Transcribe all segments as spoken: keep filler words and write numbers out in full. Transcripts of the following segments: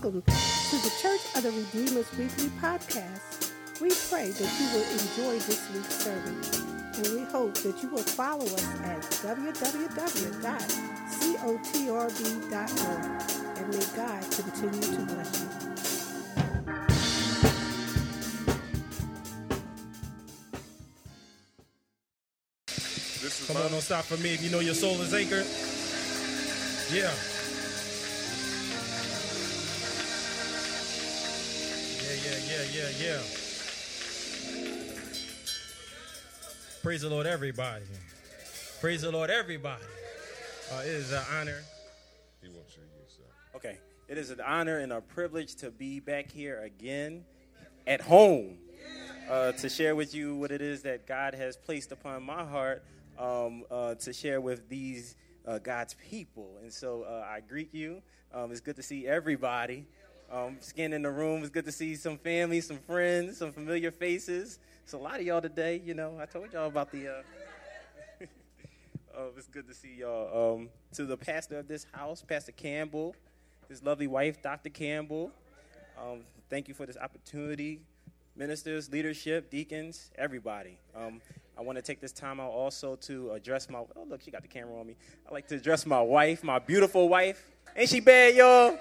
welcome to the Church of the Redeemer's Weekly Podcast. We pray that you will enjoy this week's sermon, and we hope that you will follow us at w w w dot cotrb dot org, and may God continue to bless you. Come on, don't stop for me if you know your soul is anchored. Yeah. Yeah, yeah, yeah, yeah, yeah. Praise the Lord, everybody. Praise the Lord, everybody. Uh, it is an honor. He wants you to use that. Okay. It is an honor and a privilege to be back here again at home uh, to share with you what it is that God has placed upon my heart um, uh, to share with these uh, God's people. And so uh, I greet you. Um, it's good to see everybody. Um, scanning the room, it's good to see some family, some friends, some familiar faces. It's a lot of y'all today, you know. I told y'all about the, uh, uh, it's good to see y'all. Um, to the pastor of this house, Pastor Campbell, his lovely wife, Doctor Campbell, um, thank you for this opportunity. Ministers, leadership, deacons, everybody. Um, I want to take this time out also to address my, oh, look, she got the camera on me. I like to address my wife, my beautiful wife. Ain't she bad, y'all?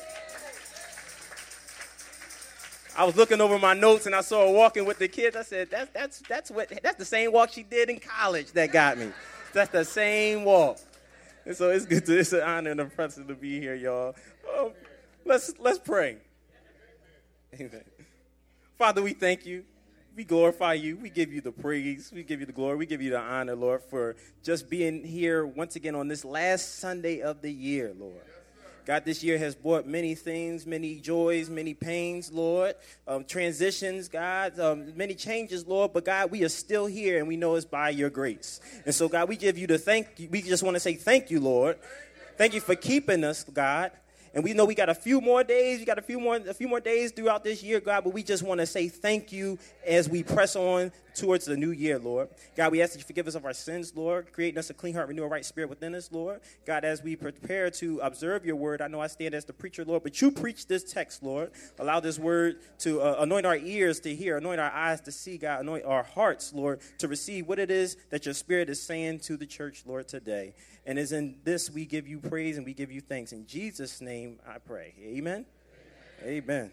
I was looking over my notes and I saw her walking with the kids. I said, that's that's that's what that's the same walk she did in college that got me. That's the same walk. And so it's good to it's an honor and a pleasure to be here, y'all. Um, let's let's pray. Amen. Father, we thank you. We glorify you. We give you the praise. We give you the glory. We give you the honor, Lord, for just being here once again on this last Sunday of the year, Lord. God, this year has brought many things, many joys, many pains, Lord, um, transitions, God, um, many changes, Lord. But, God, we are still here, and we know it's by your grace. And so, God, we give you the thank you. We just want to say thank you, Lord. Thank you for keeping us, God. And we know we got a few more days. We got a few more a few more days throughout this year, God. But we just want to say thank you as we press on towards the new year, Lord. God, we ask that you forgive us of our sins, Lord. Creating us a clean heart, renew a right spirit within us, Lord. God, as we prepare to observe your word, I know I stand as the preacher, Lord, but you preach this text, Lord. Allow this word to uh, anoint our ears to hear, anoint our eyes to see, God. Anoint our hearts, Lord, to receive what it is that your spirit is saying to the church, Lord, today. And as in this, we give you praise and we give you thanks. In Jesus' name, I pray. Amen. Amen.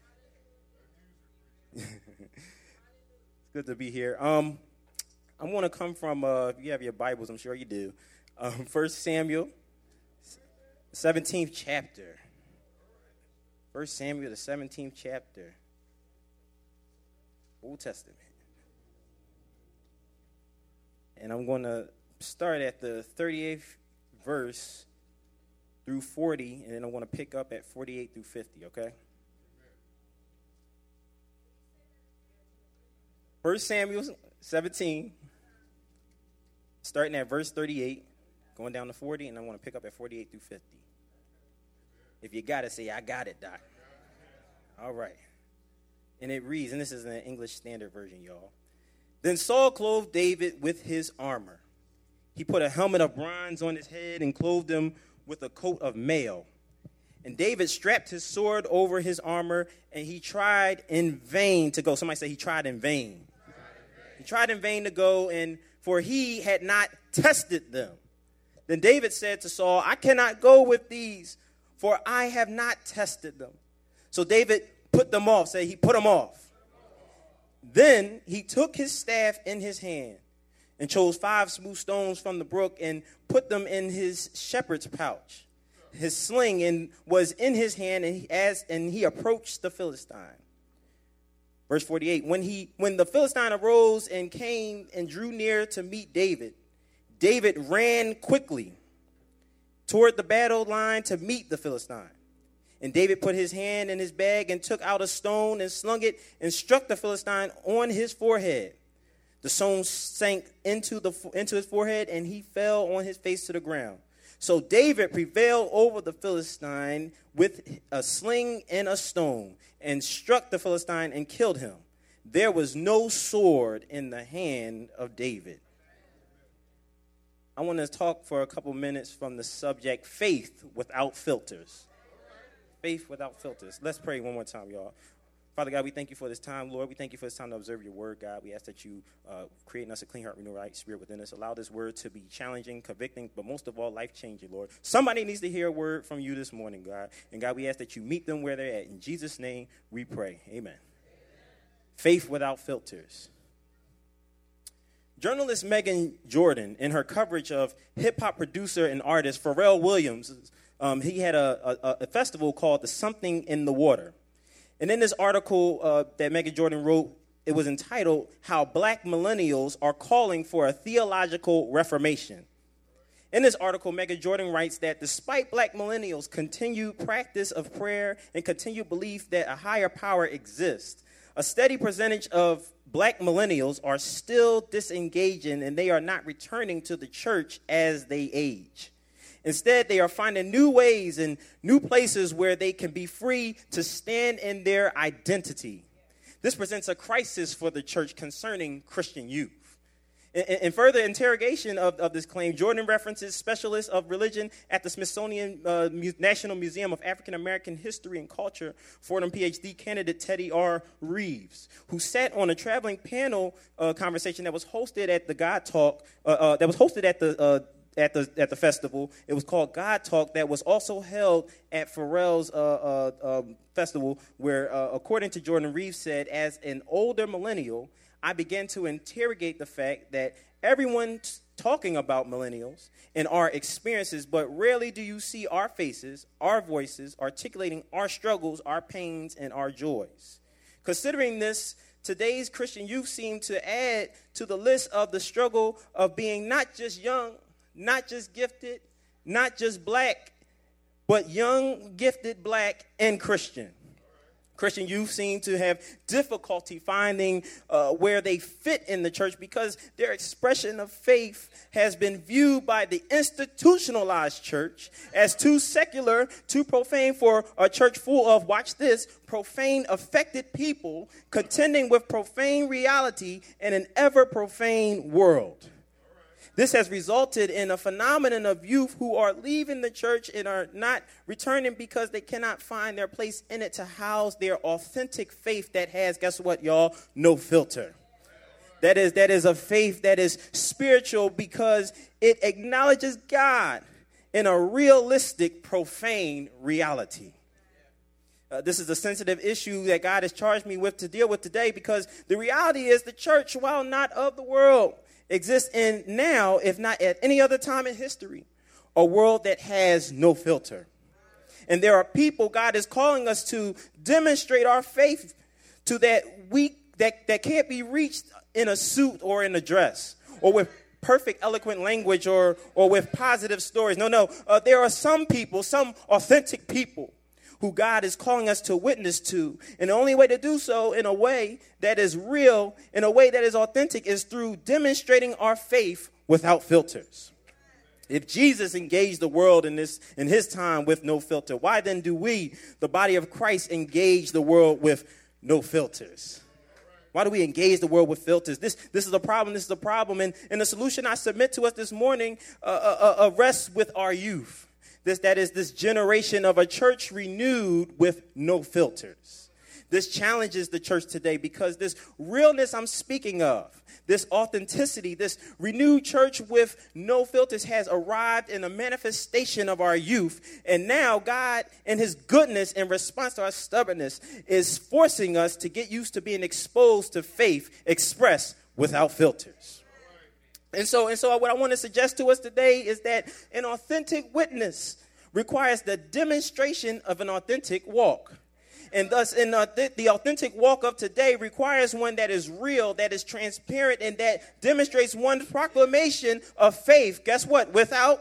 It's good to be here. Um, I'm going to come from, uh, if you have your Bibles, I'm sure you do, um, First Samuel, seventeenth chapter. First Samuel, the seventeenth chapter. Old Testament. And I'm going to start at the thirty-eighth verse through forty, and then I'm going to pick up at forty-eight through fifty, okay? First Samuel seventeen, starting at verse thirty-eight, going down to forty, and I want to pick up at forty-eight through fifty. If you got it, say, I got it, Doc. All right. And it reads, and this is an English Standard Version, y'all. Then Saul clothed David with his armor. He put a helmet of bronze on his head and clothed him with a coat of mail. And David strapped his sword over his armor, and he tried in vain to go. Somebody say he tried in vain. He tried in vain to go, and for he had not tested them. Then David said to Saul, I cannot go with these, for I have not tested them. So David put them off. Say he put them off. Then he took his staff in his hand and chose five smooth stones from the brook and put them in his shepherd's pouch. His sling and was in his hand, and he, as and he approached the Philistine. Verse forty-eight, when he when the Philistine arose and came and drew near to meet David, David ran quickly toward the battle line to meet the Philistine. And David put his hand in his bag and took out a stone and slung it and struck the Philistine on his forehead. The stone sank into the into his forehead, and he fell on his face to the ground. So David prevailed over the Philistine with a sling and a stone, and struck the Philistine and killed him. There was no sword in the hand of David. I want to talk for a couple minutes from the subject, faith without filters. Faith without filters. Let's pray one more time, y'all. Father God, we thank you for this time, Lord. We thank you for this time to observe your word, God. We ask that you uh, create in us a clean heart, renew a right spirit within us. Allow this word to be challenging, convicting, but most of all, life-changing, Lord. Somebody needs to hear a word from you this morning, God. And God, we ask that you meet them where they're at. In Jesus' name, we pray. Amen. Amen. Faith without filters. Journalist Megan Jordan, in her coverage of hip-hop producer and artist Pharrell Williams, um, he had a, a, a festival called The Something in the Water. And in this article uh, that Megan Jordan wrote, it was entitled, How Black Millennials Are Calling for a Theological Reformation. In this article, Megan Jordan writes that despite black millennials' continued practice of prayer and continued belief that a higher power exists, a steady percentage of black millennials are still disengaging and they are not returning to the church as they age. Instead, they are finding new ways and new places where they can be free to stand in their identity. This presents a crisis for the church concerning Christian youth. In, in further interrogation of, of this claim, Jordan references specialists of religion at the Smithsonian uh, Mu- National Museum of African American History and Culture, Fordham P H D candidate Teddy R. Reeves, who sat on a traveling panel uh, conversation that was hosted at the God Talk, uh, uh, that was hosted at the uh, At the at the festival. It was called God Talk, that was also held at Pharrell's uh, uh, um, festival, where, uh, according to Jordan, Reeves said, as an older millennial, I began to interrogate the fact that everyone's talking about millennials and our experiences, but rarely do you see our faces, our voices, articulating our struggles, our pains, and our joys. Considering this, today's Christian youth seem to add to the list of the struggle of being not just young, not just gifted, not just black, but young, gifted, black, and Christian. Christian youth seem to have difficulty finding uh, where they fit in the church because their expression of faith has been viewed by the institutionalized church as too secular, too profane for a church full of, watch this, profane affected people contending with profane reality in an ever profane world. This has resulted in a phenomenon of youth who are leaving the church and are not returning because they cannot find their place in it to house their authentic faith that has, guess what, y'all? No filter. That is, that is a faith that is spiritual because it acknowledges God in a realistic, profane reality. Uh, this is a sensitive issue that God has charged me with to deal with today because the reality is the church, while not of the world, exists in now, if not at any other time in history, a world that has no filter. And there are people God is calling us to demonstrate our faith to that we that, that can't be reached in a suit or in a dress or with perfect eloquent language or or with positive stories. No, no. Uh, there are some people, some authentic people who God is calling us to witness to. And the only way to do so in a way that is real, in a way that is authentic, is through demonstrating our faith without filters. If Jesus engaged the world in this in his time with no filter, why then do we, the body of Christ, engage the world with no filters? Why do we engage the world with filters? This this is a problem. This is a problem. And, and the solution I submit to us this morning uh, uh, uh, rests with our youth. This, that is this generation of a church renewed with no filters. This challenges the church today because this realness I'm speaking of, this authenticity, this renewed church with no filters has arrived in a manifestation of our youth. And now God, in his goodness, in response to our stubbornness, is forcing us to get used to being exposed to faith expressed without filters. And so, and so what I want to suggest to us today is that an authentic witness requires the demonstration of an authentic walk. And thus, in the, the authentic walk of today requires one that is real, that is transparent, and that demonstrates one's proclamation of faith. Guess what? Without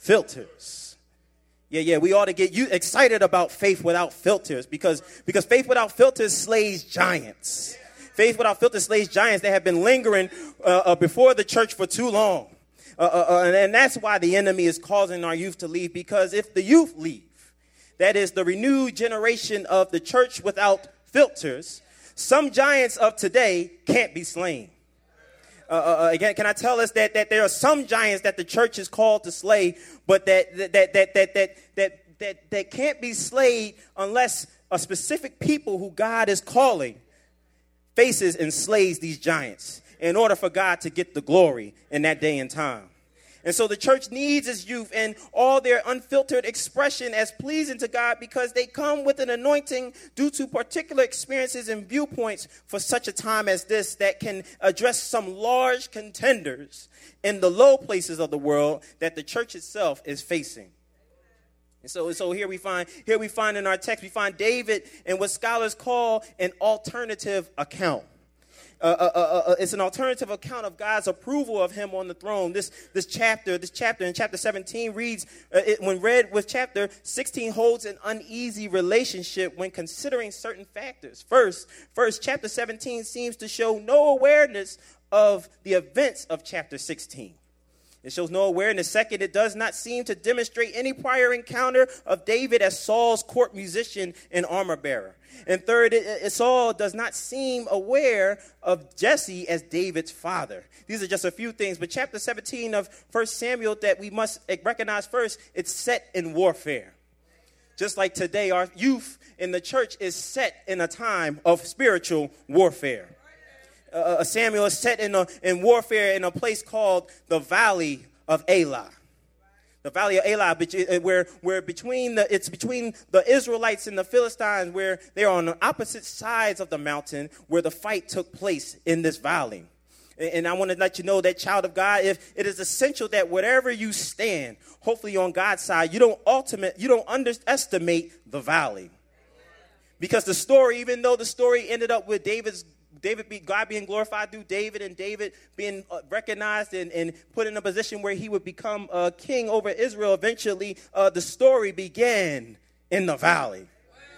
filters. Yeah, yeah, we ought to get you excited about faith without filters because, because faith without filters slays giants. Faith without filter slays giants that have been lingering uh, uh, before the church for too long. Uh, uh, uh, and, and that's why the enemy is causing our youth to leave, because if the youth leave, that is the renewed generation of the church without filters, some giants of today can't be slain. Uh, uh, again, can I tell us that, that there are some giants that the church is called to slay, but that that that that that that, that that, that can't be slayed unless a specific people who God is calling faces and slays these giants in order for God to get the glory in that day and time. And so the church needs its youth and all their unfiltered expression as pleasing to God because they come with an anointing due to particular experiences and viewpoints for such a time as this that can address some large contenders in the low places of the world that the church itself is facing. And so, so here we find here we find in our text, we find David in what scholars call an alternative account. Uh, uh, uh, uh, it's an alternative account of God's approval of him on the throne. This this chapter, this chapter in chapter seventeen reads, uh, it, when read with chapter sixteen, holds an uneasy relationship when considering certain factors. First, first, chapter seventeen seems to show no awareness of the events of chapter sixteen. It shows no awareness. Second, it does not seem to demonstrate any prior encounter of David as Saul's court musician and armor bearer. And third, it, it, Saul does not seem aware of Jesse as David's father. These are just a few things. But chapter seventeen of First Samuel that we must recognize first, it's set in warfare. Just like today, our youth in the church is set in a time of spiritual warfare. Uh, Samuel is set in, a, in warfare in a place called the Valley of Elah. The Valley of Elah, where, where between the, it's between the Israelites and the Philistines, where they're on the opposite sides of the mountain where the fight took place in this valley. And, and I want to let you know that, child of God, if it is essential that whatever you stand, hopefully on God's side, you don't ultimate, you don't underestimate the valley. Because the story, even though the story ended up with David's David, be, God being glorified through David and David being uh, recognized and, and put in a position where he would become uh, king over Israel eventually, uh, the story began in the valley.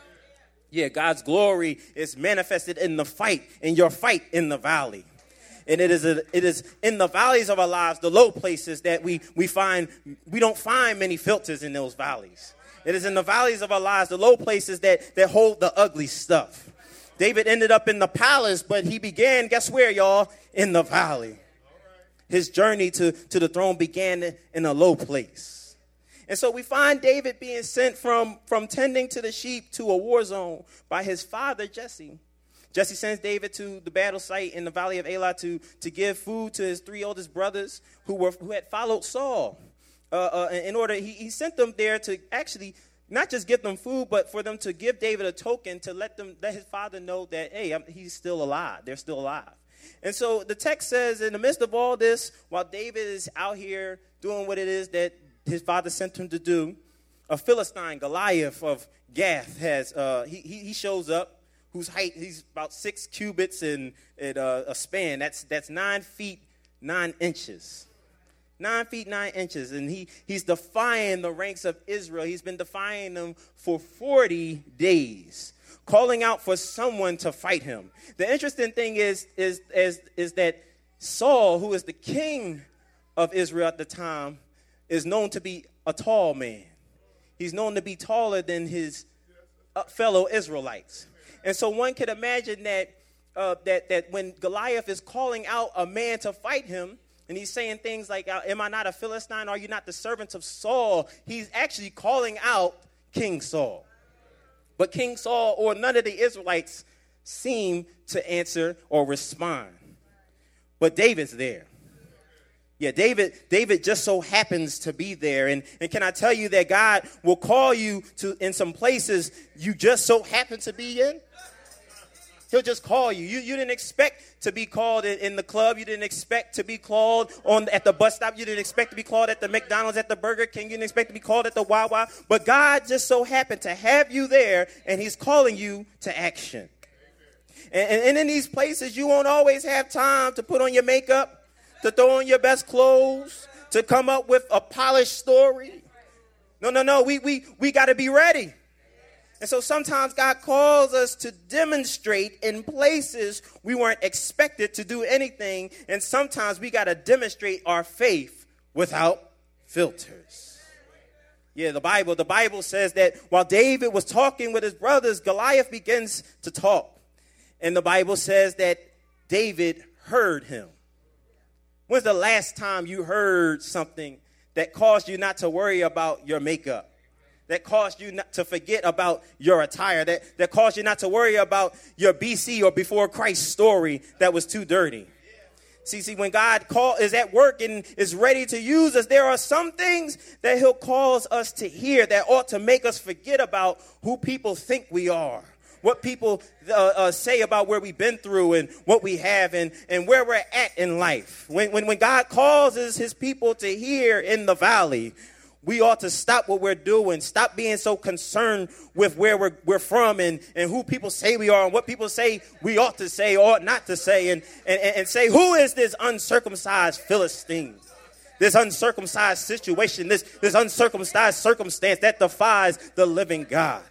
Yeah, God's glory is manifested in the fight, in your fight in the valley. And it is a, it is in the valleys of our lives, the low places, that we, we find, we don't find many filters in those valleys. It is in the valleys of our lives, the low places that, that hold the ugly stuff. David ended up in the palace, but he began, guess where, y'all? In the valley. His journey to, to the throne began in a low place. And so we find David being sent from, from tending to the sheep to a war zone by his father, Jesse. Jesse sends David to the battle site in the Valley of Elah to, to give food to his three oldest brothers who were who had followed Saul. Uh, uh, in order, he, he sent them there to actually not just give them food, but for them to give David a token to let them let his father know that, hey, I'm, he's still alive. They're still alive. And so the text says, in the midst of all this, while David is out here doing what it is that his father sent him to do, a Philistine, Goliath of Gath, has uh, he, he he shows up. Whose height? He's about six cubits and, and uh, a span. That's that's nine feet nine inches. Nine feet, nine inches, and he, he's defying the ranks of Israel. He's been defying them for forty days, calling out for someone to fight him. The interesting thing is, is, is, is that Saul, who is the king of Israel at the time, is known to be a tall man. He's known to be taller than his fellow Israelites. And so one could imagine that, uh, that, that when Goliath is calling out a man to fight him, and he's saying things like, am I not a Philistine? Are you not the servants of Saul? He's actually calling out King Saul. But King Saul or none of the Israelites seem to answer or respond. But David's there. Yeah, David David just so happens to be there. And, and can I tell you that God will call you to in some places you just so happen to be in? He'll just call you. You, you didn't expect to be called in, in the club. You didn't expect to be called on at the bus stop. You didn't expect to be called at the McDonald's, at the Burger King. You didn't expect to be called at the Wawa. But God just so happened to have you there, and he's calling you to action. And, and, and in these places, you won't always have time to put on your makeup, to throw on your best clothes, to come up with a polished story. No, no, no. We, we, we got to be ready. And so sometimes God calls us to demonstrate in places we weren't expected to do anything. And sometimes we got to demonstrate our faith without filters. Yeah, the Bible, the Bible says that while David was talking with his brothers, Goliath begins to talk. And the Bible says that David heard him. When's the last time you heard something that caused you not to worry about your makeup? that caused you not to forget about your attire, that, that caused you not to worry about your B C or before Christ story that was too dirty. See, see, when God call, is at work and is ready to use us, there are some things that he'll cause us to hear that ought to make us forget about who people think we are, what people uh, uh, say about where we've been through and what we have and, and where we're at in life. When, when, when God causes his people to hear in the valley, we ought to stop what we're doing, stop being so concerned with where we're, we're from and, and who people say we are and what people say we ought to say or ought not to say, and, and, and say, who is this uncircumcised Philistine, this uncircumcised situation, this, this uncircumcised circumstance that defies the living God?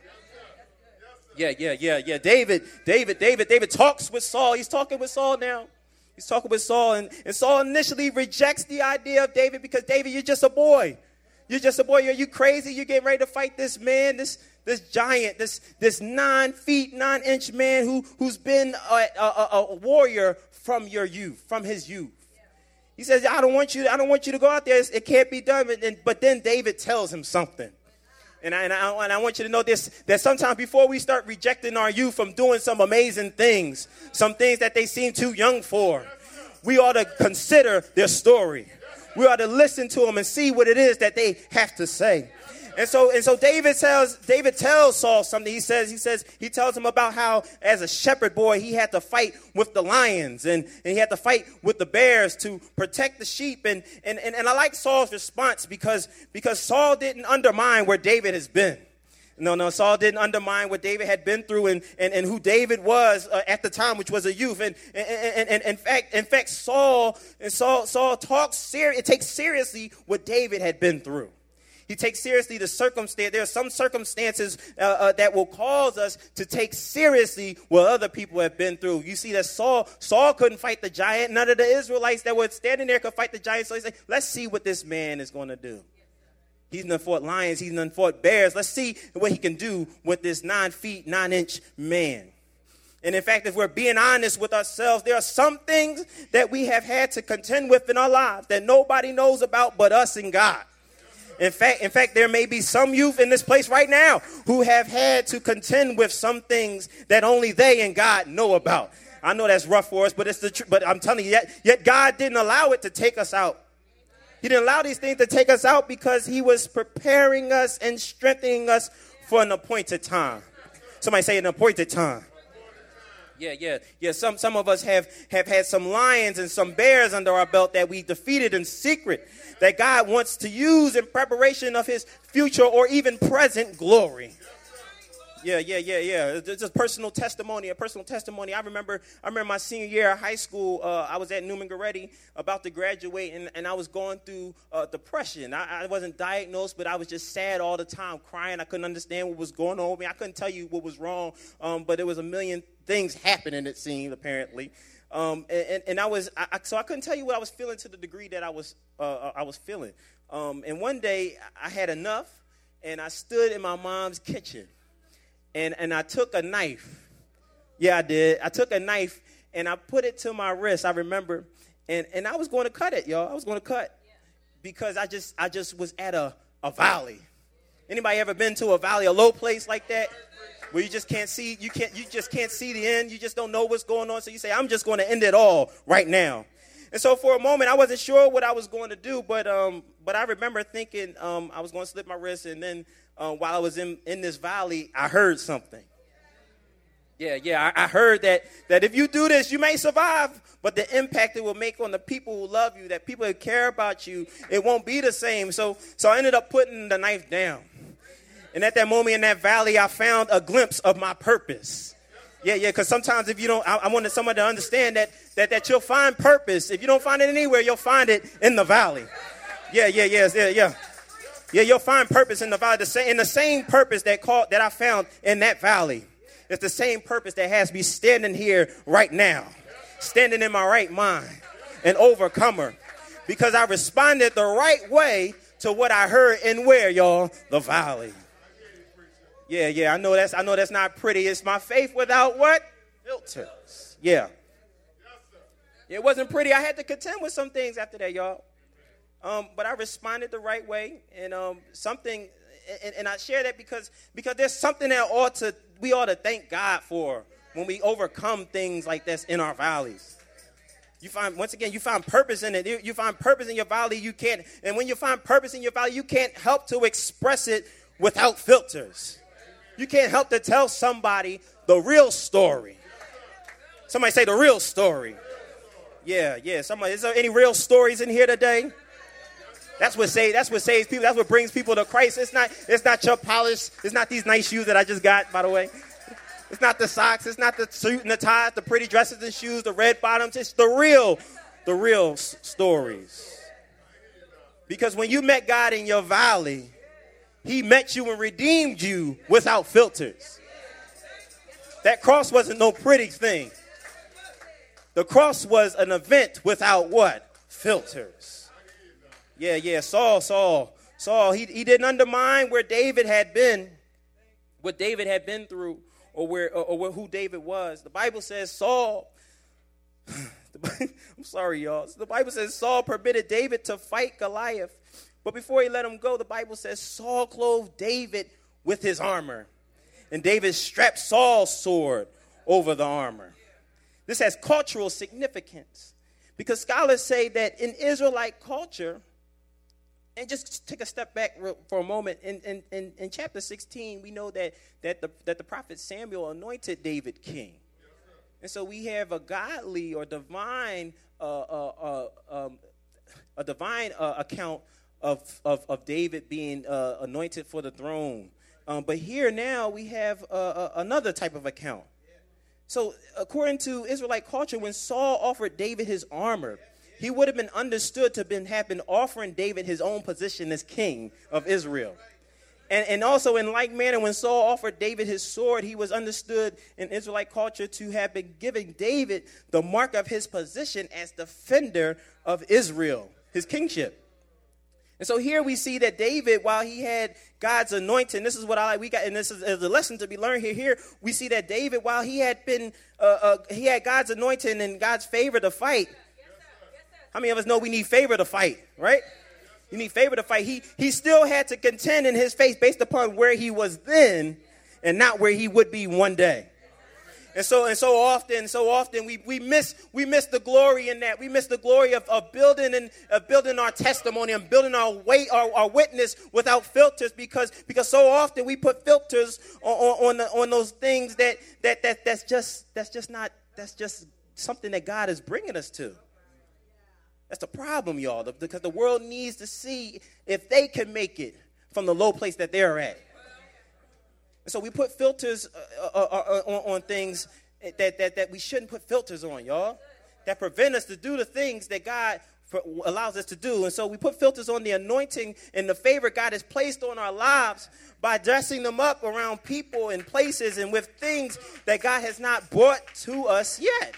Yeah, yeah, yeah, yeah. David, David, David, David talks with Saul. He's talking with Saul now. He's talking with Saul, and, and Saul initially rejects the idea of David because, David, you're just a boy. You're just a boy. Are you crazy? You're getting ready to fight this man, this this giant, this this nine feet, nine inch man who, who's been a, a, a warrior from your youth, from his youth. He says, I don't want you, I don't want you to go out there. It can't be done. But then, but then David tells him something. And I, and, I, and I want you to know this, that sometimes before we start rejecting our youth from doing some amazing things, some things that they seem too young for, we ought to consider their story. We ought to listen to them and see what it is that they have to say. And so, and so David tells, David tells Saul something. He says, he says, he tells him about how as a shepherd boy, he had to fight with the lions and, and he had to fight with the bears to protect the sheep. And, and, and, and I like Saul's response because, because Saul didn't undermine where David has been. No, no, Saul didn't undermine what David had been through and, and, and who David was uh, at the time, which was a youth. And, and, and, and in fact, in fact, Saul and Saul, Saul talks serious. It takes seriously what David had been through. He takes seriously the circumstance. There are some circumstances uh, uh, that will cause us to take seriously what other people have been through. You see that Saul, Saul couldn't fight the giant. None of the Israelites that were standing there could fight the giant. So he said, let's see what this man is going to do. He's done fought lions. He's done fought bears. Let's see what he can do with this nine feet, nine inch man. And in fact, if we're being honest with ourselves, there are some things that we have had to contend with in our lives that nobody knows about but us and God. In fact, in fact, there may be some youth in this place right now who have had to contend with some things that only they and God know about. I know that's rough for us, but it's the truth. But I'm telling you, yet, yet God didn't allow it to take us out. He didn't allow these things to take us out because he was preparing us and strengthening us for an appointed time. Somebody say an appointed time. Yeah, yeah, yeah. Some some of us have, have had some lions and some bears under our belt that we defeated in secret that God wants to use in preparation of his future or even present glory. Yeah, yeah, yeah, yeah. It's a personal testimony, a personal testimony. I remember I remember my senior year of high school, uh, I was at Newman Goretti about to graduate, and, and I was going through uh, depression. I, I wasn't diagnosed, but I was just sad all the time, crying. I couldn't understand what was going on with me. I couldn't tell you what was wrong, um, but there was a million things happening, it seemed, apparently. Um, and, and I was, I, so I couldn't tell you what I was feeling to the degree that I was, uh, I was feeling. Um, and one day I had enough, and I stood in my mom's kitchen. And and I took a knife. Yeah, I did. I took a knife and I put it to my wrist, I remember. And and I was going to cut it, y'all. I was going to cut because I just I just was at a, a valley. Anybody ever been to a valley, a low place like that? Where you just can't see, you can't you just can't see the end. You just don't know what's going on. So you say, I'm just going to end it all right now. And so for a moment, I wasn't sure what I was going to do, but um, but I remember thinking um, I was going to slip my wrist, and then uh, while I was in, in this valley, I heard something. Yeah, yeah, I, I heard that that if you do this, you may survive, but the impact it will make on the people who love you, that people who care about you, it won't be the same. So, so I ended up putting the knife down. And at that moment in that valley, I found a glimpse of my purpose. Yeah, yeah, because sometimes if you don't, I, I wanted someone to understand that, that that you'll find purpose. If you don't find it anywhere, you'll find it in the valley. Yeah, yeah, yeah, yeah, yeah. Yeah, you'll find purpose in the valley. The same, in the same purpose that called, that I found in that valley. It's the same purpose that has me standing here right now, standing in my right mind, an overcomer, because I responded the right way to what I heard and where, y'all, the valley. Yeah, yeah, I know that's I know that's not pretty. It's my faith without what? Filters. Yeah. It wasn't pretty. I had to contend with some things after that, y'all. Um, but I responded the right way, and um, something and, and I share that because, because there's something that ought to, we ought to thank God for when we overcome things like this in our valleys. You find, once again, you find purpose in it. You, you find purpose in your valley. You can't, and when you find purpose in your valley, you can't help to express it without filters. You can't help to tell somebody the real story. Somebody say the real story. Yeah, yeah. Somebody, is there any real stories in here today? That's what saves, that's what saves people. That's what brings people to Christ. It's not, it's not your polish. It's not these nice shoes that I just got, by the way. It's not the socks. It's not the suit and the ties, the pretty dresses and shoes, the red bottoms. It's the real, the real s- stories. Because when you met God in your valley, he met you and redeemed you without filters. That cross wasn't no pretty thing. The cross was an event without what? Filters. Yeah, yeah, Saul, Saul, Saul, he, he didn't undermine where David had been, what David had been through, or where or, or who David was. The Bible says Saul, I'm sorry, y'all. The Bible says Saul permitted David to fight Goliath. But before he let him go, the Bible says Saul clothed David with his armor. And David strapped Saul's sword over the armor. This has cultural significance because scholars say that in Israelite culture, and just take a step back for a moment, in, in, in, in chapter sixteen, we know that, that, the, that the prophet Samuel anointed David king. And so we have a godly or divine, uh, uh, uh, um, a divine uh, account of, of, of David being uh, anointed for the throne. Um, but here now we have uh, uh, another type of account. So according to Israelite culture, when Saul offered David his armor, he would have been understood to have been, have been offering David his own position as king of Israel. And, and also in like manner, when Saul offered David his sword, he was understood in Israelite culture to have been giving David the mark of his position as defender of Israel, his kingship. And so here we see that David, while he had God's anointing, this is what I like, we got, and this is, is a lesson to be learned here. Here we see that David, while he had been, uh, uh, he had God's anointing and God's favor to fight. How many of us know we need favor to fight, right? You need favor to fight. He he still had to contend in his faith based upon where he was then and not where he would be one day. And so and so often, so often we, we miss we miss the glory in that. We miss the glory of, of building and of building our testimony and building our weight, our, our witness without filters, because because so often we put filters on on, on, the, on those things that, that that that's just that's just not that's just something that God is bringing us to. That's the problem, y'all, because the world needs to see if they can make it from the low place that they're at. And so we put filters uh, uh, uh, on, on things that, that, that we shouldn't put filters on, y'all, that prevent us to do the things that God for, allows us to do. And so we put filters on the anointing and the favor God has placed on our lives by dressing them up around people and places and with things that God has not brought to us yet.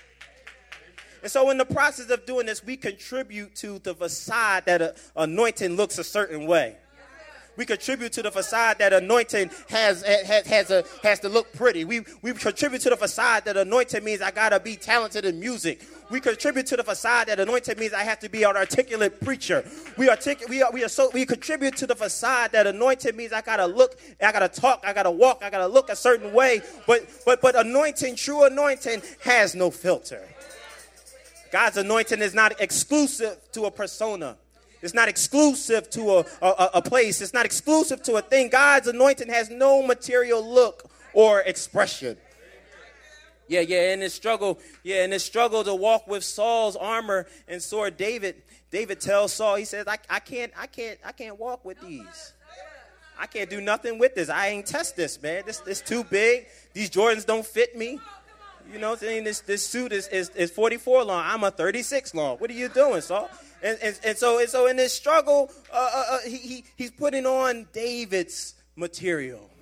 And so in the process of doing this, we contribute to the facade that a, anointing looks a certain way. We contribute to the facade that anointing has has has, a, has to look pretty. We we contribute to the facade that anointing means I gotta be talented in music. We contribute to the facade that anointing means I have to be an articulate preacher. We artic- we are we are so we contribute to the facade that anointing means I gotta look, I gotta talk, I gotta walk, I gotta look a certain way. But but but anointing, true anointing, has no filter. God's anointing is not exclusive to a persona. It's not exclusive to a, a, a place. It's not exclusive to a thing. God's anointing has no material look or expression. Yeah, yeah, in this struggle, yeah, in this struggle to walk with Saul's armor and sword, David, David tells Saul, he says, I, I can't, I can't, I can't walk with these. I can't do nothing with this. I ain't test this, man. This this too big. These Jordans don't fit me. You know what I'm saying? This this suit is, is, is forty-four long. I'm a thirty-six long. What are you doing, Saul? And and, and so and so in this struggle, uh, uh, uh, he, he he's putting on David's material.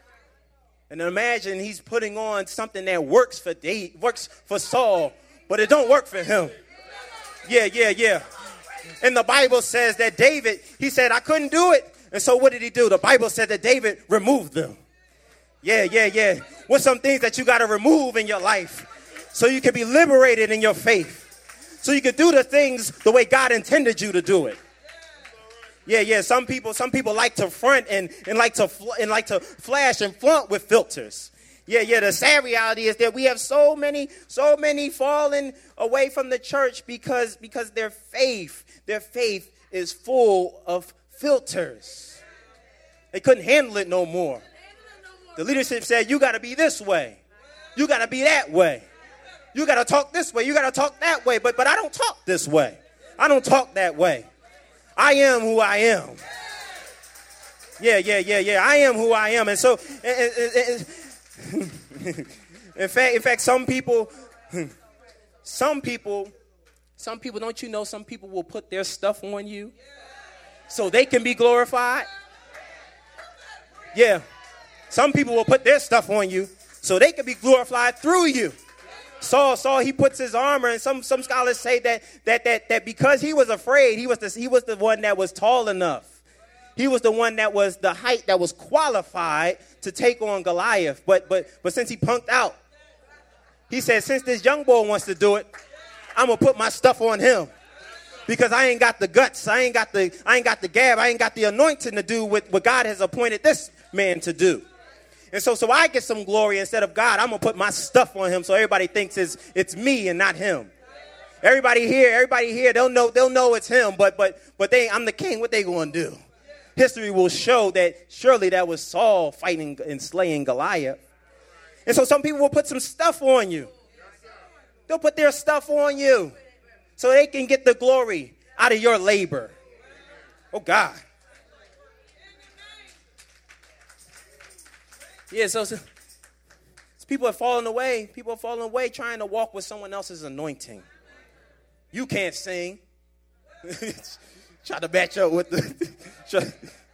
And imagine he's putting on something that works for David, works for Saul, but it don't work for him. Yeah, yeah, yeah. And the Bible says that David, he said, I couldn't do it. And so what did he do? The Bible said that David removed them. Yeah, yeah, yeah. What's some things that you got to remove in your life so you can be liberated in your faith? So you can do the things the way God intended you to do it. Yeah, yeah. Some people, some people like to front and, and like to fl- and like to flash and flaunt with filters. Yeah, yeah. The sad reality is that we have so many, so many fallen away from the church because because their faith, their faith is full of filters. They couldn't handle it no more. The leadership said, "You got to be this way. You got to be that way. You got to talk this way. You got to talk that way." But but I don't talk this way. I don't talk that way. I am who I am. Yeah, yeah, yeah, yeah. I am who I am. And so, and, and, and, in fact, in fact, some people, some people, some people, don't you know, some people will put their stuff on you so they can be glorified. Yeah. Some people will put their stuff on you so they can be glorified through you. Saul, Saul, he puts his armor, and some, some scholars say that that that that because he was afraid, he was the he was the one that was tall enough. He was the one that was the height that was qualified to take on Goliath. But but but since he punked out, he said, since this young boy wants to do it, I'm gonna put my stuff on him. Because I ain't got the guts, I ain't got the I ain't got the gab, I ain't got the anointing to do what, what God has appointed this man to do. And so, so I get some glory instead of God. I'm going to put my stuff on him so everybody thinks it's it's me and not him. Everybody here, everybody here, they'll know they'll know it's him, but but but they I'm the king. What they going to do? History will show that surely that was Saul fighting and slaying Goliath. And so some people will put some stuff on you. They'll put their stuff on you so they can get the glory out of your labor. Oh, God. Yeah, so, so people are falling away. People are falling away trying to walk with someone else's anointing. You can't sing. Try to match up with the try,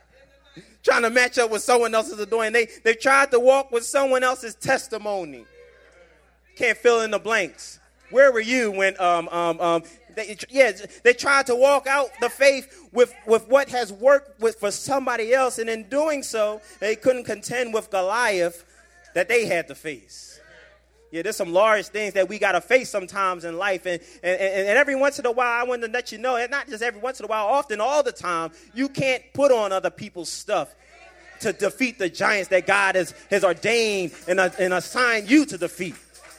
trying to match up with someone else's anointing. They they tried to walk with someone else's testimony. Can't fill in the blanks. Where were you when um um um they, yeah they tried to walk out the faith with with what has worked with for somebody else, and in doing so they couldn't contend with Goliath that they had to face. Yeah, there's some large things that we got to face sometimes in life. And, and, and, and every once in a while, I want to let you know, and not just every once in a while, often all the time, you can't put on other people's stuff to defeat the giants that God has, has ordained and, uh, and assigned you to defeat.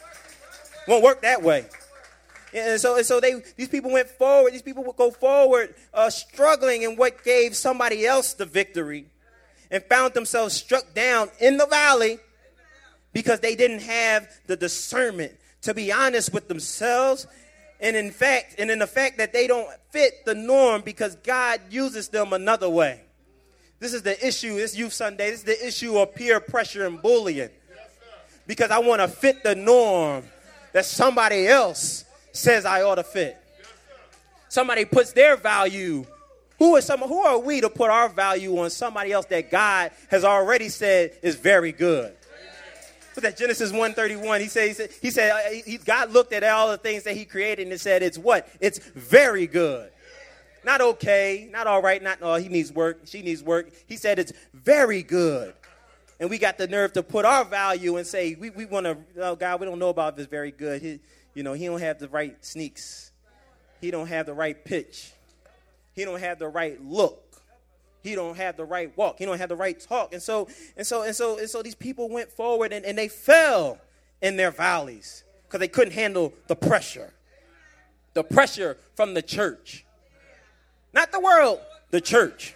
Won't work that way. And so, and so they, these people went forward. These people would go forward uh, struggling in what gave somebody else the victory, and found themselves struck down in the valley because they didn't have the discernment to be honest with themselves, and in fact, and in the fact that they don't fit the norm because God uses them another way. This is the issue. This Youth Sunday. This is the issue of peer pressure and bullying. Because I want to fit the norm that somebody else says I ought to fit. Somebody puts their value. Who is some? Who are we to put our value on somebody else that God has already said is very good? But that Genesis one thirty-one, he said, he said, he said he, God looked at all the things that he created and said, it's what? It's very good. Not okay, not all right, not, oh, he needs work, she needs work. He said it's very good. And we got the nerve to put our value and say, we, we want to, oh, God, we don't know about if it's very good. He, you know, he don't have the right sneaks. He don't have the right pitch. He don't have the right look. He don't have the right walk. He don't have the right talk. And so, and so, and so, and so these people went forward and, and they fell in their valleys because they couldn't handle the pressure. The pressure from the church. Not the world, the church.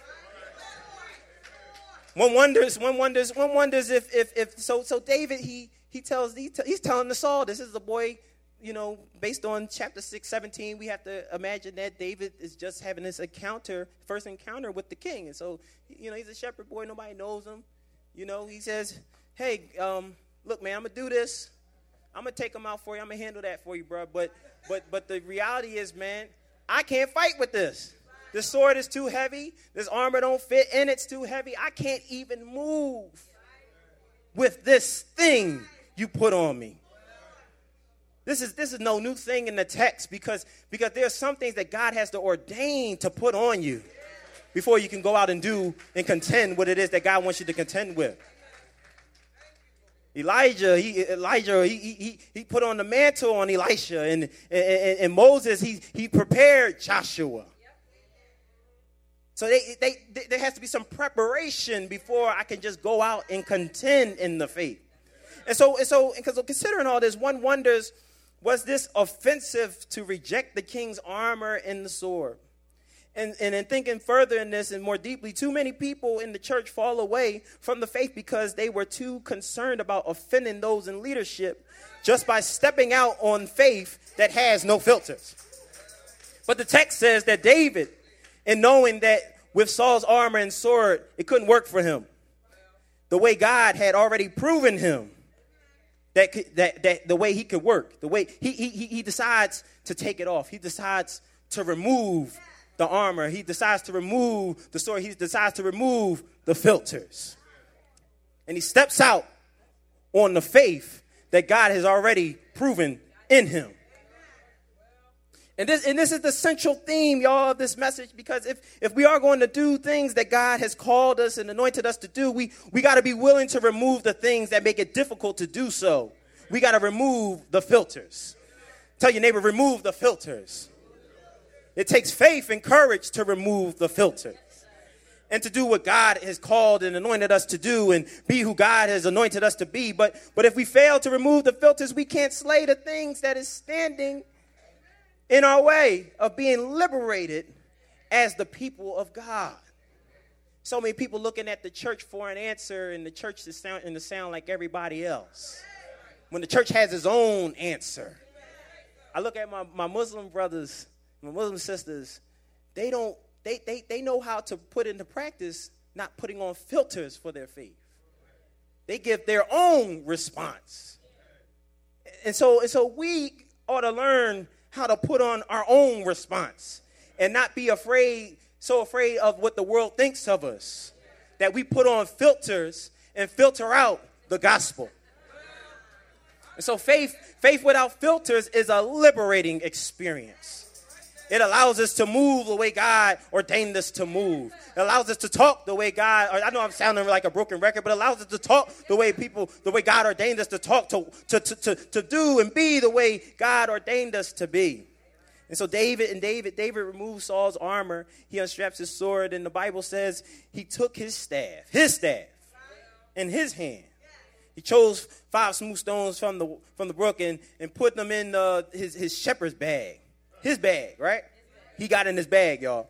One wonders, one wonders, one wonders if, if, if, so, so David, he, he tells, he t- he's telling the Saul, this is the boy, you know, based on chapter six, seventeen, we have to imagine that David is just having this encounter, first encounter with the king. And so, you know, he's a shepherd boy. Nobody knows him. You know, he says, hey, um, look, man, I'm going to do this. I'm going to take him out for you. I'm going to handle that for you, bro. But, but, but the reality is, man, I can't fight with this. The sword is too heavy. This armor don't fit, and it's too heavy. I can't even move with this thing you put on me. This is this is no new thing in the text because, because there are some things that God has to ordain to put on you before you can go out and do and contend what it is that God wants you to contend with. Elijah, he Elijah, he he he put on the mantle on Elisha, and and, and Moses, he he prepared Joshua. So they, they, they, there has to be some preparation before I can just go out and contend in the faith. And so, and so, and so considering all this, one wonders, was this offensive to reject the king's armor and the sword? And, and in thinking further in this and more deeply, too many people in the church fall away from the faith because they were too concerned about offending those in leadership just by stepping out on faith that has no filters. But the text says that David, in knowing that with Saul's armor and sword, it couldn't work for him, the way God had already proven him that, that, that the way he could work, the way he, he, he decides to take it off. He decides to remove the armor. He decides to remove the sword. He decides to remove the filters. And he steps out on the faith that God has already proven in him. And this, and this is the central theme, y'all, of this message, because if, if we are going to do things that God has called us and anointed us to do, we, we got to be willing to remove the things that make it difficult to do so. We got to remove the filters. Tell your neighbor, remove the filters. It takes faith and courage to remove the filters and to do what God has called and anointed us to do and be who God has anointed us to be. But, but if we fail to remove the filters, we can't slay the things that is standing in our way of being liberated as the people of God. So many people looking at the church for an answer, and the church is sound, and to sound like everybody else, when the church has its own answer. I look at my, my Muslim brothers, my Muslim sisters, they don't, they, they, they know how to put into practice not putting on filters for their faith. They give their own response. And so, and so we ought to learn how to put on our own response and not be afraid, so afraid of what the world thinks of us, that we put on filters and filter out the gospel. And so faith, faith without filters is a liberating experience. It allows us to move the way God ordained us to move. It allows us to talk the way God, or I know I'm sounding like a broken record, but it allows us to talk the way people, the way God ordained us to talk, to, to, to, to, to do and be the way God ordained us to be. And so David and David, David removed Saul's armor. He unstraps his sword, and the Bible says he took his staff, his staff, in his hand. He chose five smooth stones from the from the brook and, and put them in uh, his, his shepherd's bag. His bag, right? He got in his bag, y'all.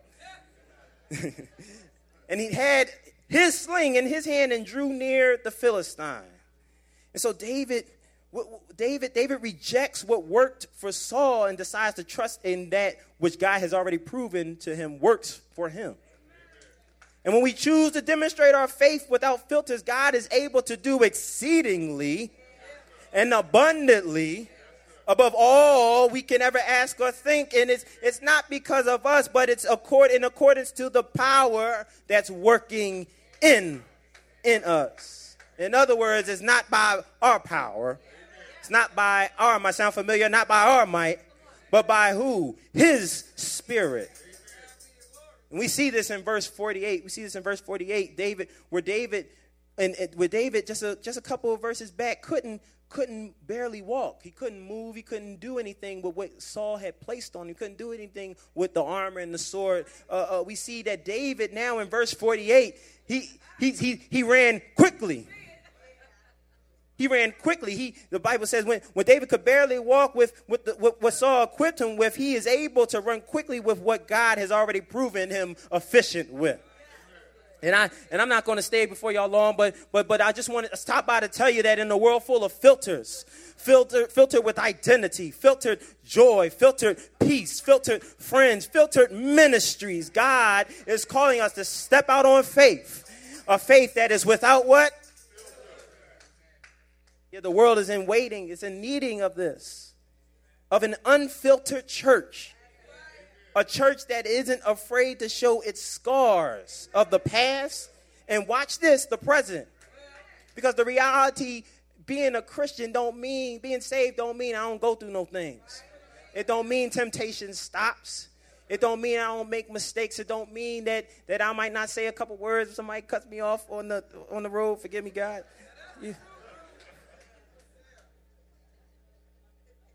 And he had his sling in his hand and drew near the Philistine. And so David, David, David rejects what worked for Saul and decides to trust in that which God has already proven to him works for him. And when we choose to demonstrate our faith without filters, God is able to do exceedingly and abundantly above all we can ever ask or think. And it's it's not because of us, but it's accord, in accordance to the power that's working in, in us. In other words, it's not by our power. It's not by our might. Sound familiar? Not by our might, but by who? His Spirit. And we see this in verse forty-eight. We see this in verse forty-eight. David, where David, and, and where David just a just a couple of verses back couldn't couldn't barely walk. He couldn't move. He couldn't do anything with what Saul had placed on him. He couldn't do anything with the armor and the sword. Uh, uh, we see that David now in verse forty-eight, he he he he ran quickly. He ran quickly. He, the Bible says when, when David could barely walk with, with, the, with what Saul equipped him with, he is able to run quickly with what God has already proven him efficient with. And I and I'm not going to stay before y'all long, but but but I just want to stop by to tell you that in a world full of filters, filtered filtered with identity, filtered joy, filtered peace, filtered friends, filtered ministries, God is calling us to step out on faith, a faith that is without what? Yeah, the world is in waiting, it's in needing of this, of an unfiltered church. A church that isn't afraid to show its scars of the past and watch this, the present. Because the reality, being a Christian don't mean, being saved don't mean I don't go through no things. It don't mean temptation stops. It don't mean I don't make mistakes. It don't mean that, that I might not say a couple words if somebody cuts me off on the on the road. Forgive me, God. Yeah.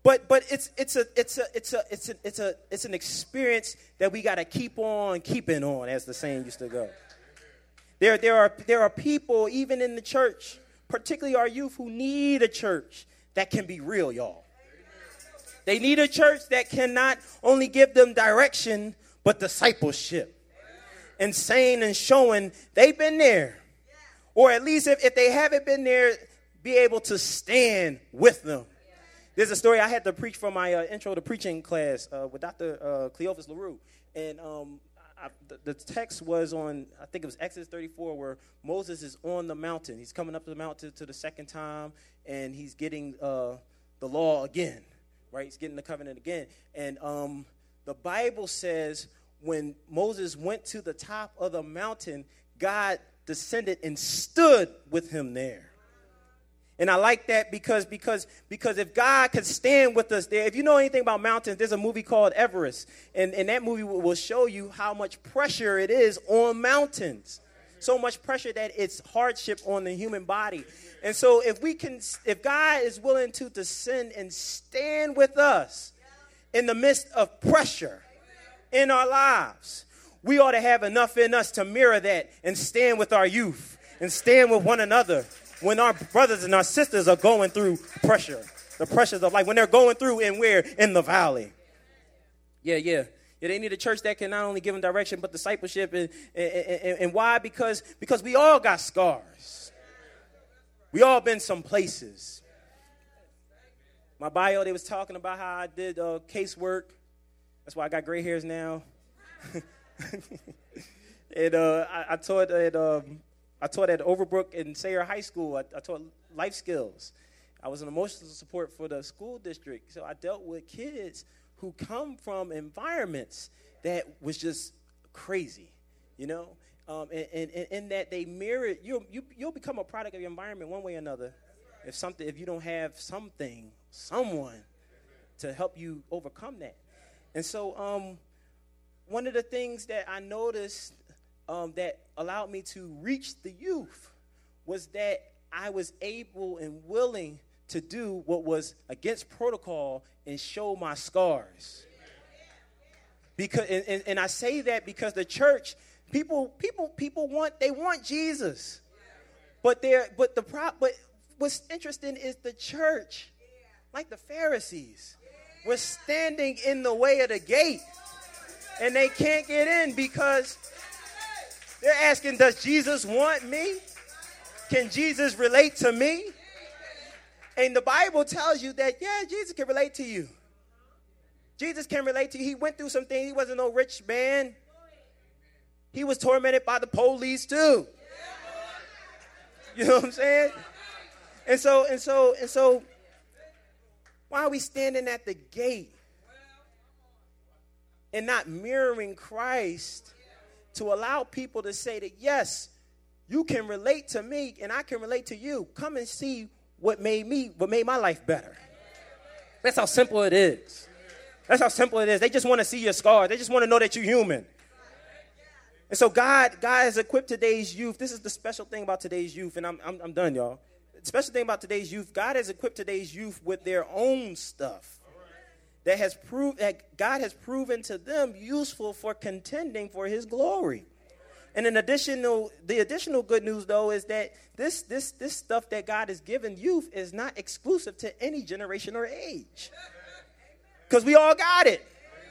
But but it's it's a it's a it's a it's a it's a it's an experience that we got to keep on keeping on, as the saying used to go. There there are there are people even in the church, particularly our youth, who need a church that can be real, y'all. They need a church that can not only give them direction, but discipleship. And saying and showing they've been there. Or at least if, if they haven't been there, be able to stand with them. There's a story I had to preach from my uh, intro to preaching class uh, with Doctor Uh, Cleophas LaRue. And um, I, the, the text was on, I think it was Exodus thirty-four, where Moses is on the mountain. He's coming up to the mountain to the second time, and he's getting uh, the law again, right? He's getting the covenant again. And um, the Bible says when Moses went to the top of the mountain, God descended and stood with him there. And I like that because because because if God could stand with us there, if you know anything about mountains, there's a movie called Everest. And, and that movie will, will show you how much pressure it is on mountains. So much pressure that it's hardship on the human body. And so if we can, if God is willing to descend and stand with us in the midst of pressure in our lives, we ought to have enough in us to mirror that and stand with our youth and stand with one another when our brothers and our sisters are going through pressure, the pressures of life, when they're going through and we're in the valley. Yeah, yeah. Yeah, they need a church that can not only give them direction, but discipleship. And, and, and, and why? Because, because we all got scars. We all been some places. My bio, they was talking about how I did uh, casework. That's why I got gray hairs now. and uh, I, I taught at um, I taught at Overbrook and Sayre High School. I, I taught life skills. I was an emotional support for the school district. So I dealt with kids who come from environments that was just crazy, you know, um, and, and, and in that they mirror, you'll, you, you'll become a product of your environment one way or another. If something, if you don't have something, someone to help you overcome that. And so um, one of the things that I noticed um, that allowed me to reach the youth was that I was able and willing to do what was against protocol and show my scars. Because and, and, and I say that because the church, people, people, people want they want Jesus, but they're but the pro, but what's interesting is the church, like the Pharisees, was standing in the way of the gate, and they can't get in because they're asking, does Jesus want me? Can Jesus relate to me? And the Bible tells you that, yeah, Jesus can relate to you. Jesus can relate to you. He went through some things. He wasn't no rich man. He was tormented by the police too. You know what I'm saying? And so, and so, and so, why are we standing at the gate and not mirroring Christ to allow people to say that, yes, you can relate to me and I can relate to you. Come and see what made me, what made my life better. That's how simple it is. That's how simple it is. They just want to see your scars. They just want to know that you're human. And so God, God has equipped today's youth. This is the special thing about today's youth, and I'm, I'm, I'm done, y'all. The special thing about today's youth, God has equipped today's youth with their own stuff that has proved that God has proven to them useful for contending for His glory. And an additional, the additional good news, though, is that this this this stuff that God has given youth is not exclusive to any generation or age. Because we all got it.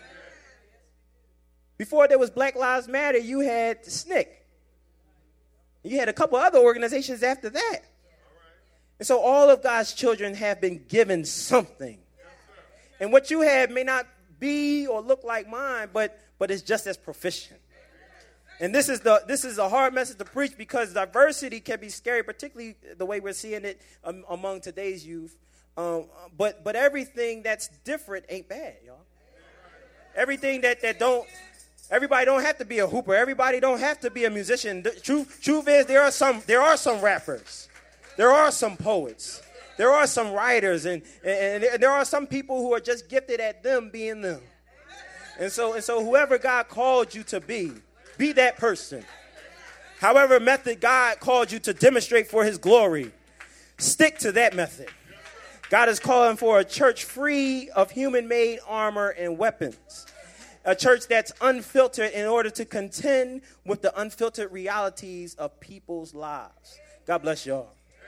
Before there was Black Lives Matter, you had S N C C. You had a couple other organizations after that. And so all of God's children have been given something. And what you have may not be or look like mine, but but it's just as proficient. And this is the this is a hard message to preach because diversity can be scary, particularly the way we're seeing it um, among today's youth. Um, but but everything that's different ain't bad, y'all. Everything that, that don't, everybody don't have to be a hooper. Everybody don't have to be a musician. The truth truth is there are some there are some rappers, there are some poets, there are some writers, and and, and there are some people who are just gifted at them being them. And so and so whoever God called you to be. Be that person. However method God called you to demonstrate for His glory, stick to that method. God is calling for a church free of human-made armor and weapons. A church that's unfiltered in order to contend with the unfiltered realities of people's lives. God bless y'all.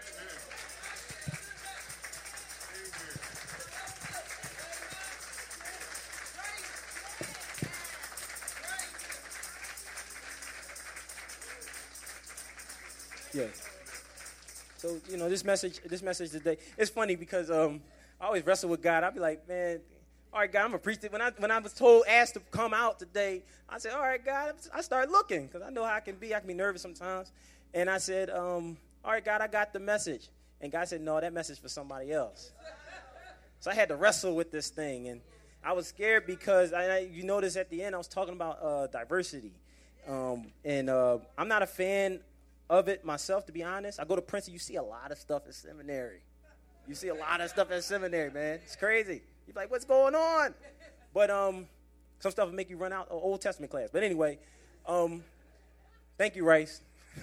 Yeah. So, you know, this message, this message today, it's funny because um, I always wrestle with God. I'll be like, man, all right, God, I'm going to preach it. When I, when I was told, asked to come out today, I said, all right, God, I started looking because I know how I can be. I can be nervous sometimes. And I said, um, all right, God, I got the message. And God said, no, that message for somebody else. So I had to wrestle with this thing. And I was scared because, I, you notice at the end, I was talking about uh, diversity. Um, and uh, I'm not a fan of it myself, to be honest. I go to Princeton, you see a lot of stuff at seminary. You see a lot of stuff at seminary, man. It's crazy. You're like, what's going on? But um, some stuff will make you run out of Old Testament class. But anyway, um, thank you, Rice.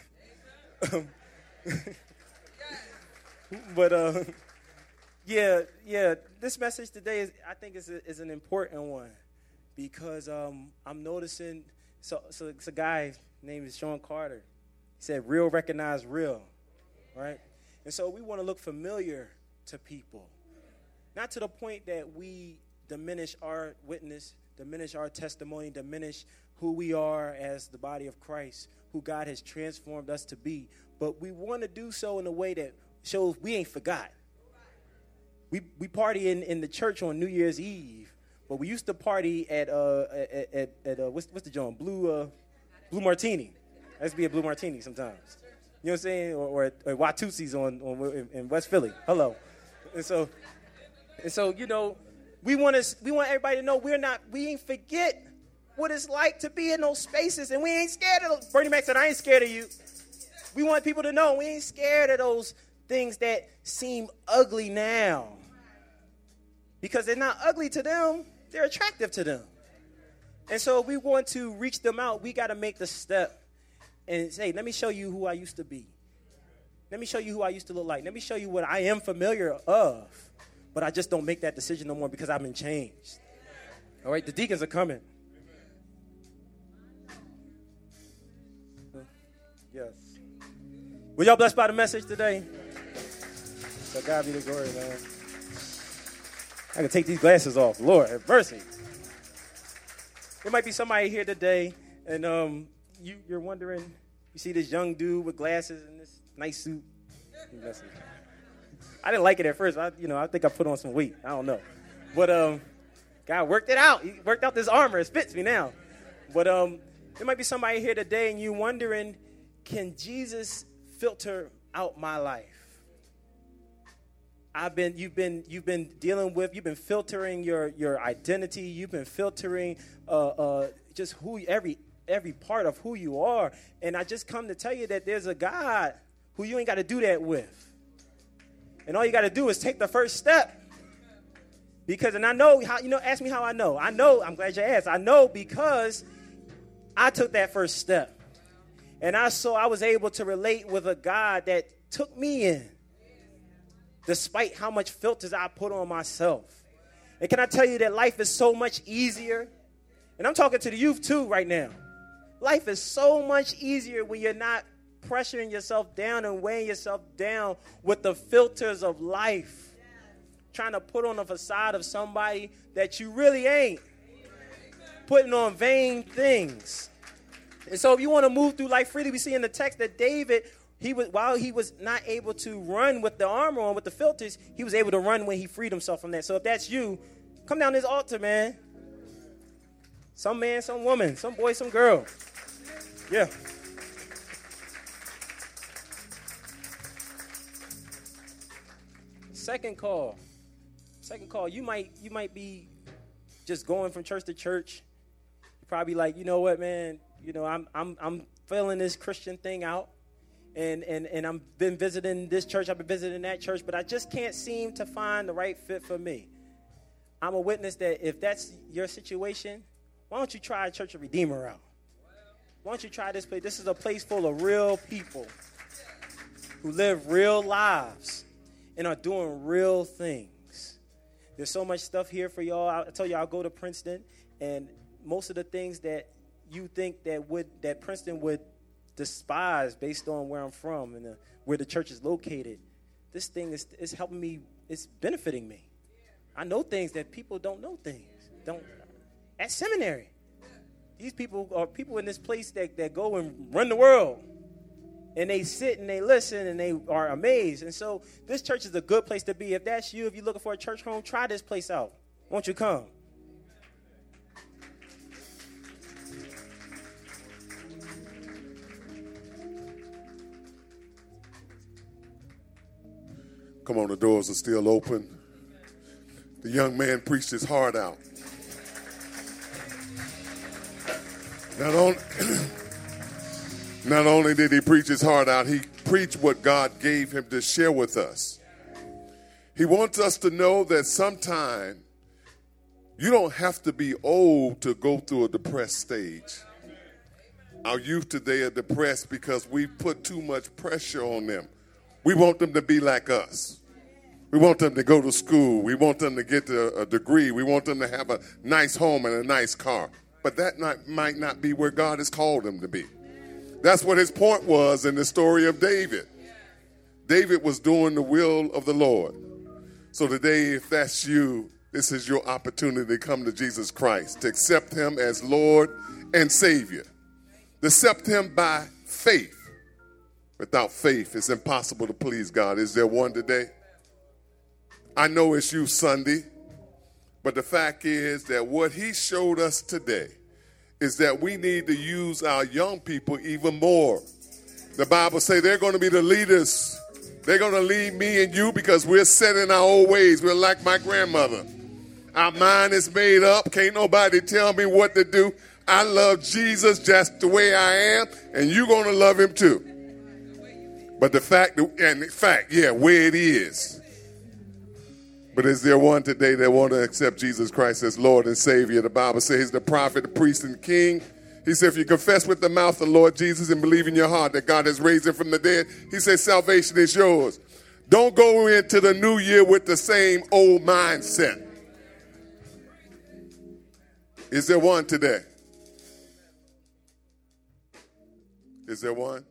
but uh, yeah, yeah, this message today is, I think, is a, is an important one because um, I'm noticing. So, so it's a guy named is Sean Carter. He said, "Real recognize real," right? And so we want to look familiar to people, not to the point that we diminish our witness, diminish our testimony, diminish who we are as the body of Christ, who God has transformed us to be. But we want to do so in a way that shows we ain't forgot. We we party in, in the church on New Year's Eve, but we used to party at uh at at, at uh, what's what's the joint? Blue uh Blue Martini. Let's be a Blue Martini sometimes. You know what I'm saying? Or, or, or Watusi's on, on in, in West Philly. Hello. And so, and so you know, we want to we want everybody to know we're not we ain't forget what it's like to be in those spaces, and we ain't scared of those. Bernie Mac said, "I ain't scared of you." We want people to know we ain't scared of those things that seem ugly now, because they're not ugly to them; they're attractive to them. And so, if we want to reach them out, we got to make the step and say, let me show you who I used to be. Let me show you who I used to look like. Let me show you what I am familiar of, but I just don't make that decision no more because I've been changed. All right, the deacons are coming. Yes. Were y'all blessed by the message today? So God be the glory, man. I can take these glasses off. Lord have mercy. There might be somebody here today, and um, you, you're wondering, you see this young dude with glasses and this nice suit. I didn't like it at first. I, you know, I think I put on some weight. I don't know. But um, God worked it out. He worked out this armor. It fits me now. But um, there might be somebody here today, and you're wondering, can Jesus filter out my life? I've been, you've been, you've been dealing with, you've been filtering your, your identity. You've been filtering uh, uh, just who every every part of who you are. And I just come to tell you that there's a God who you ain't got to do that with. And all you got to do is take the first step. Because, and I know how, you know, ask me how I know. I know, I'm glad you asked. I know because I took that first step. And I saw I was able to relate with a God that took me in, despite how much filters I put on myself. And can I tell you that life is so much easier? And I'm talking to the youth too right now. Life is so much easier when you're not pressuring yourself down and weighing yourself down with the filters of life. Trying to put on a facade of somebody that you really ain't. Putting on vain things. And so if you want to move through life freely, we see in the text that David, he was while he was not able to run with the armor on, with the filters, he was able to run when he freed himself from that. So if that's you, come down this altar, man. Some man, some woman, some boy, some girl. Yeah. Second call. Second call. You might you might be just going from church to church. You're probably like, you know what, man? You know, I'm I'm I'm filling this Christian thing out. And and and I've been visiting this church, I've been visiting that church, but I just can't seem to find the right fit for me. I'm a witness that if that's your situation, why don't you try Church of Redeemer out? Why don't you try this place? This is a place full of real people who live real lives. and are doing real things. There's so much stuff here for y'all. I tell you, I'll go to Princeton, and most of the things that you think that would that Princeton would despise based on where I'm from and the, where the church is located, this thing is is helping me. It's benefiting me. I know things that people don't know things. Don't at seminary. These people are people in this place that, that go and run the world. And they sit and they listen and they are amazed. And so this church is a good place to be. If that's you, if you're looking for a church home, try this place out. Won't you come? Come on, the doors are still open. The young man preached his heart out. Not only, not only did he preach his heart out, he preached what God gave him to share with us. He wants us to know that sometime you don't have to be old to go through a depressed stage. Our youth today are depressed because we put too much pressure on them. We want them to be like us. We want them to go to school. We want them to get a, a degree. We want them to have a nice home and a nice car. But that not, might not be where God has called them to be. That's what his point was in the story of David. David was doing the will of the Lord. So today, if that's you, this is your opportunity to come to Jesus Christ, to accept him as Lord and Savior. To accept him by faith. Without faith, it's impossible to please God. Is there one today? I know it's you Sunday, but the fact is that what he showed us today is that we need to use our young people even more. The Bible says they're going to be the leaders. They're going to lead me and you because we're set in our old ways. We're like my grandmother. Our mind is made up. Can't nobody tell me what to do. I love Jesus just the way I am, and you're going to love him too. But the fact, and in fact, yeah, where it is. But is there one today that want to accept Jesus Christ as Lord and Savior? The Bible says he's the prophet, the priest, and king. He said if you confess with the mouth the Lord Jesus and believe in your heart that God has raised him from the dead, he says salvation is yours. Don't go into the new year with the same old mindset. Is there one today? Is there one?